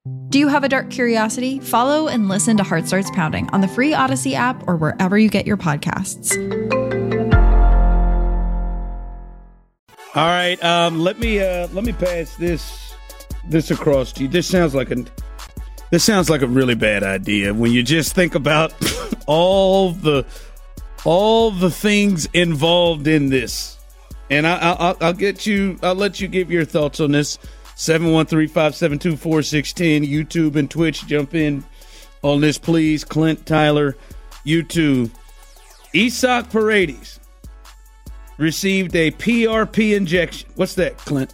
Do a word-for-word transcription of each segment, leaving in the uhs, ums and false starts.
Do you have a dark curiosity? Follow and listen to Heart Starts Pounding on the free Odyssey app or wherever you get your podcasts. All right, um, let me uh, let me pass this this across to you. This sounds like a this sounds like a really bad idea when you just think about all the all the things involved in this. And I, I'll, I'll get you. I'll let you give your thoughts on this. seven one three, five seven two, four six one zero. YouTube and Twitch, jump in on this, please. Clint, Tyler, YouTube. Isaac Paredes received a P R P injection. What's that, Clint?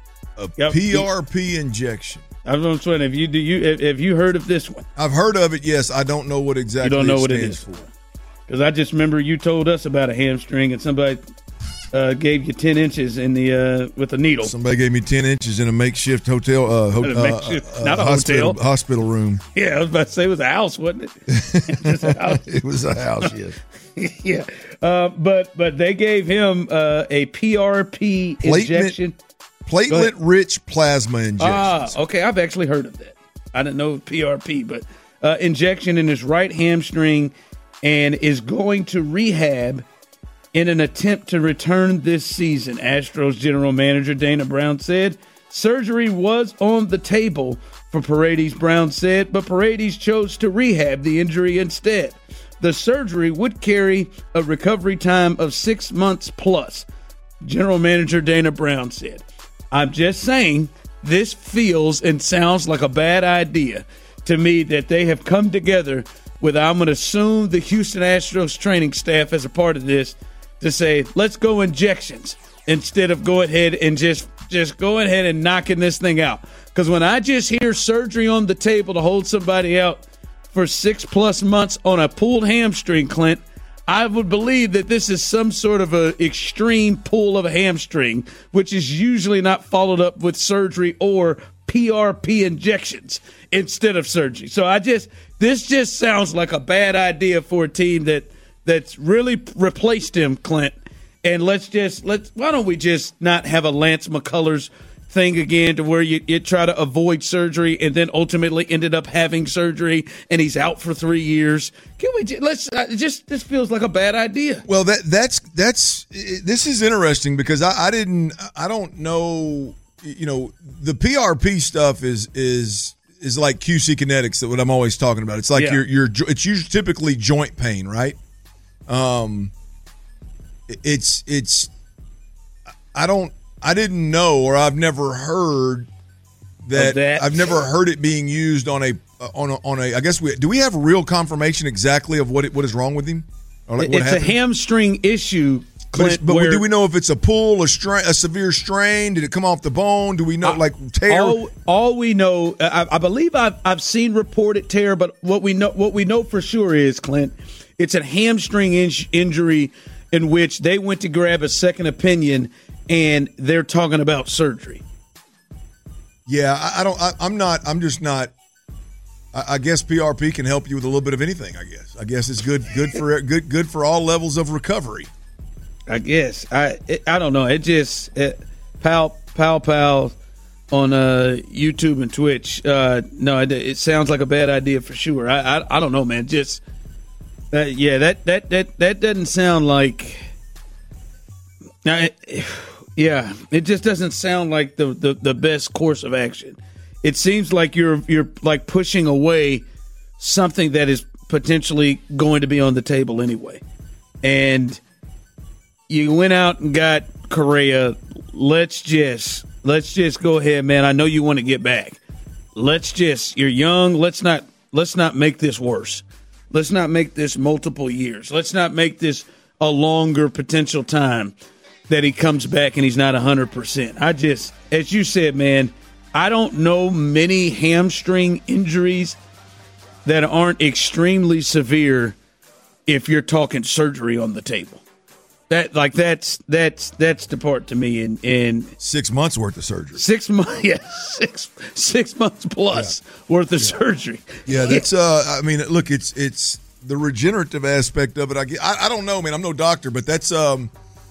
A yep. P R P injection. I was wondering, have you do you have, have you heard of this one? I've heard of it. Yes, I don't know what exactly. You don't know it what it stands is for. Because I just remember you told us about a hamstring, and somebody uh, gave you ten inches in the uh, with a needle. Somebody gave me ten inches in a makeshift hotel, uh, ho- a makeshift, uh, not a hospital, hotel, hospital room. Yeah, I was about to say it was a house, wasn't it? Just a house. It was a house, yes. Yeah, uh, but but they gave him uh, a P R P Platelet, injection, platelet-rich plasma injection. Ah, okay, I've actually heard of that. I didn't know P R P, but uh, injection in his right hamstring, and is going to rehab in an attempt to return this season. Astros general manager Dana Brown said surgery was on the table for Paredes. Brown said, but Paredes chose to rehab the injury instead. The surgery would carry a recovery time of six months plus, general manager Dana Brown said. I'm just saying this feels and sounds like a bad idea to me that they have come together with, I'm going to assume, the Houston Astros training staff as a part of this to say, let's go injections instead of go ahead and just, just go ahead and knocking this thing out. Because when I just hear surgery on the table to hold somebody out for six plus months on a pulled hamstring, Clint, I would believe that this is some sort of a extreme pull of a hamstring, which is usually not followed up with surgery or P R P injections instead of surgery. So I just, this just sounds like a bad idea for a team that that's really replaced him, Clint. And let's just, let's, why don't we just not have a Lance McCullers thing again to where you, you try to avoid surgery and then ultimately ended up having surgery and he's out for three years. Can we just, let's uh, just, this feels like a bad idea. Well, that that's, that's, this is interesting because I, I didn't, I don't know, you know, the P R P stuff is, is, is like Q C kinetics, that what I'm always talking about. It's like Yeah. you're, you're, it's usually typically joint pain, right? Um, it's, it's, I don't, I didn't know, or I've never heard that, that. I've never heard it being used on a on a, on a. I guess we do. We have real confirmation exactly of what it, what is wrong with him. Or like what It's happened? a hamstring issue, Clint. But, but where do we know if it's a pull, a strain, a severe strain? Did it come off the bone? Do we know, I- like tear? All, all we know, I, I believe I've I've seen reported tear, but what we know what we know for sure is, Clint, it's a hamstring in, injury in which they went to grab a second opinion. And they're talking about surgery. Yeah, I, I don't. I, I'm not. I'm just not. I, I guess P R P can help you with a little bit of anything. I guess. I guess it's good. Good for good. Good for all levels of recovery. I guess. I it, I don't know. It just it, pal pal pal on uh, YouTube and Twitch. Uh, no, it, it sounds like a bad idea for sure. I I, I don't know, man. Just uh, yeah, that that that that doesn't sound like. Now. It, Yeah, it just doesn't sound like the, the, the best course of action. It seems like you're you're like pushing away something that is potentially going to be on the table anyway. And you went out and got Correa. Let's just let's just go ahead, man. I know you want to get back. Let's just you're young. Let's not let's not make this worse. Let's not make this multiple years. Let's not make this a longer potential time that he comes back and he's not one hundred percent. I just, as you said, man, I don't know many hamstring injuries that aren't extremely severe if you're talking surgery on the table. That like that's that's that's the part to me in in six months worth of surgery. Six months, yeah, six six months plus yeah. worth of yeah. surgery. Yeah, that's. Uh, I mean, look, it's it's the regenerative aspect of it. I I, I don't know, man. I'm no doctor, but that's um.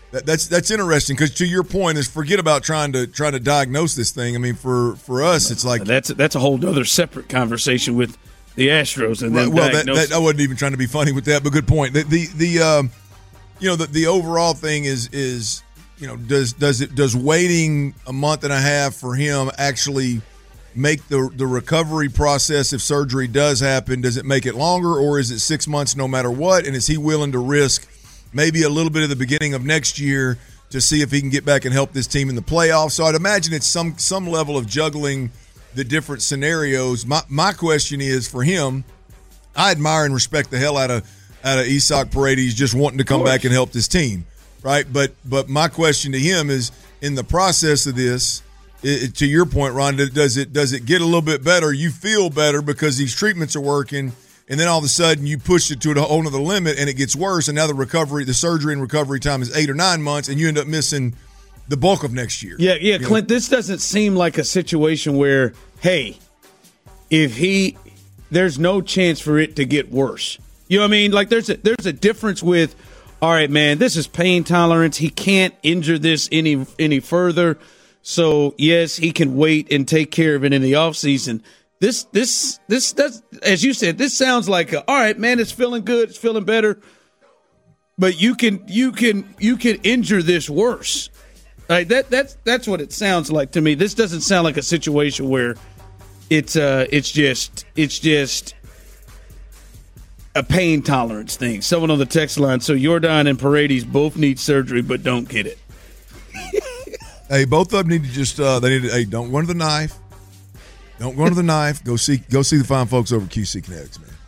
that, that's that's interesting because to your point is forget about trying to try to diagnose this thing. I mean, for, for us, it's like that's that's a whole other separate conversation with the Astros and then well, that, that, I wasn't even trying to be funny with that, but good point. The the, the um, you know the, the overall thing is is you know does does it does waiting a month and a half for him actually make the the recovery process, if surgery does happen, does it make it longer, or is it six months no matter what? And is he willing to risk maybe a little bit of the beginning of next year to see if he can get back and help this team in the playoffs? So I'd imagine it's some some level of juggling the different scenarios. My my question is for him, I admire and respect the hell out of out of Isaac Paredes just wanting to come back and help this team, right? But but my question to him is, in the process of this, It, to your point, Ron, does it does it get a little bit better? You feel better because these treatments are working, and then all of a sudden you push it to a whole nother limit, and it gets worse. And now the recovery, the surgery and recovery time is eight or nine months, and you end up missing the bulk of next year. Yeah, yeah, you Clint. know? This doesn't seem like a situation where, hey, if he, there's no chance for it to get worse. You know what I mean? Like there's a there's a difference with, all right, man, this is pain tolerance. He can't injure this any any further. So, yes, he can wait and take care of it in the offseason. This, this, this, does, as you said, this sounds like, a, all right, man, it's feeling good, it's feeling better, but you can, you can, you can injure this worse. Right? That, that's, that's what it sounds like to me. This doesn't sound like a situation where it's, uh, it's just, it's just a pain tolerance thing. Someone on the text line. So Yordan and Paredes both need surgery, but don't get it. Hey, both of them need to just uh, they need to, hey, don't go under the knife. Don't go under the knife. Go see go see the fine folks over at Q C Kinetics, man.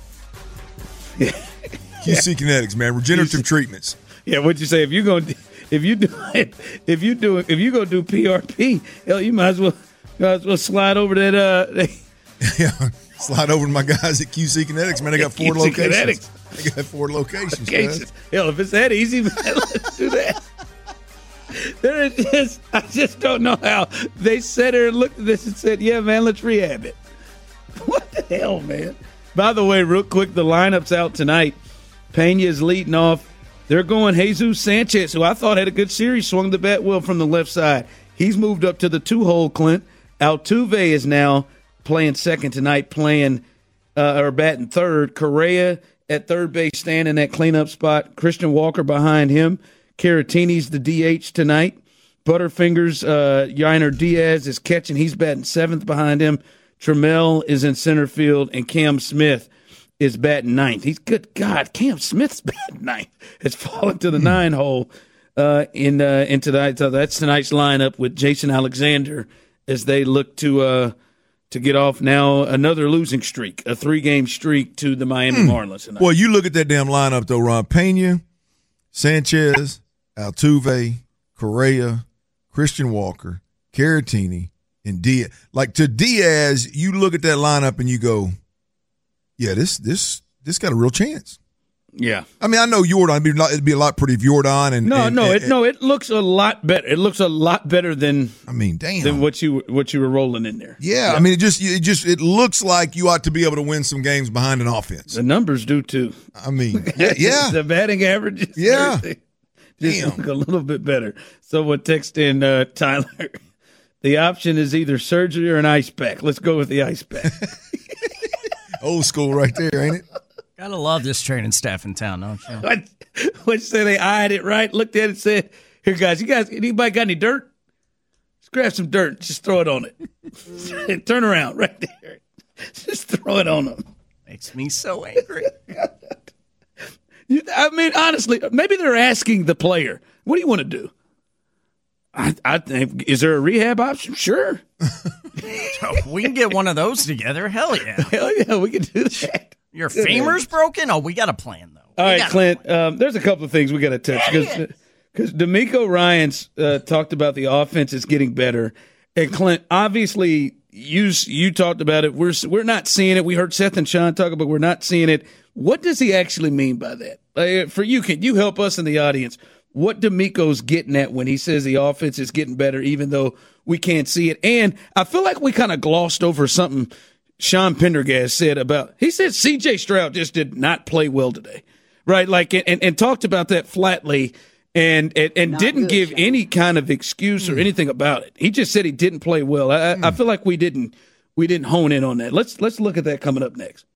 Yeah. Q C yeah. Kinetics, man. Regenerative Q C. treatments. Yeah, what'd you say? If you going if you do if you do if you go do P R P, hell, you might as well might as well slide over that uh yeah, slide over to my guys at Q C Kinetics, man. They got four Q C locations. Kinetics. They got four locations. locations. Hell, if it's that easy, man, let's do that. There it is. I just don't know how they sat there and looked at this and said, yeah, man, let's rehab it. What the hell, man? By the way, real quick, the lineup's out tonight. Pena is leading off. They're going Jesus Sanchez, who I thought had a good series, swung the bat well from the left side. He's moved up to the two-hole, Clint. Altuve is now playing second tonight, playing uh, or batting third. Correa at third base, standing in that cleanup spot. Christian Walker behind him. Caratini's the D H tonight. Butterfingers, uh, Yainer Diaz is catching. He's batting seventh behind him. Trammell is in center field, and Cam Smith is batting ninth. He's good. God, Cam Smith's batting ninth. Has fallen to the nine hole uh, in uh, in tonight. So that's tonight's lineup with Jason Alexander as they look to uh, to get off now another losing streak, a three game streak to the Miami mm. Marlins tonight. Well, you look at that damn lineup though, Ron. Pena, Sanchez, Altuve, Correa, Christian Walker, Caratini, and Diaz. Like to Diaz, you look at that lineup and you go, yeah, this this this got a real chance. Yeah. I mean, I know Yordan. It'd be a lot, it'd be a lot pretty if Yordan and no, and, no, and, it no, it looks a lot better. It looks a lot better than I mean, damn, than what you what you were rolling in there. Yeah, yep. I mean, it just it just it looks like you ought to be able to win some games behind an offense. The numbers do too. I mean, yeah, yeah. The batting averages, yeah, everything. Just look a little bit better. Someone text in uh, Tyler. The option is either surgery or an ice pack. Let's go with the ice pack. Old school right there, ain't it? Gotta love this training staff in town, don't you? What? What say they eyed it right, looked at it and said, here, guys, you guys, anybody got any dirt? Just grab some dirt. Just throw it on it. Turn around right there. Just throw it on them. Makes me so angry. I mean, honestly, maybe they're asking the player, what do you want to do? I, I think, is there a rehab option? Sure. We can get one of those together. Hell yeah. Hell yeah, we can do that. Your femur's broken? Oh, we got a plan, though. All we right, Clint, um, there's a couple of things we got to touch. Because because D'Amico Ryans uh, talked about the offense is getting better. And, Clint, obviously, you you talked about it. We're, we're not seeing it. We heard Seth and Sean talk about we're not seeing it. What does he actually mean by that? Uh, for you, can you help us in the audience? What D'Amico's getting at when he says the offense is getting better, even though we can't see it? And I feel like we kind of glossed over something Sean Pendergast said about, he said C J Stroud just did not play well today, right? Like, and, and talked about that flatly. and and, and Not didn't good, give Sean. any kind of excuse or anything about it. He just said he didn't play well. I, I feel like we didn't we didn't hone in on that. Let's let's look at that coming up next.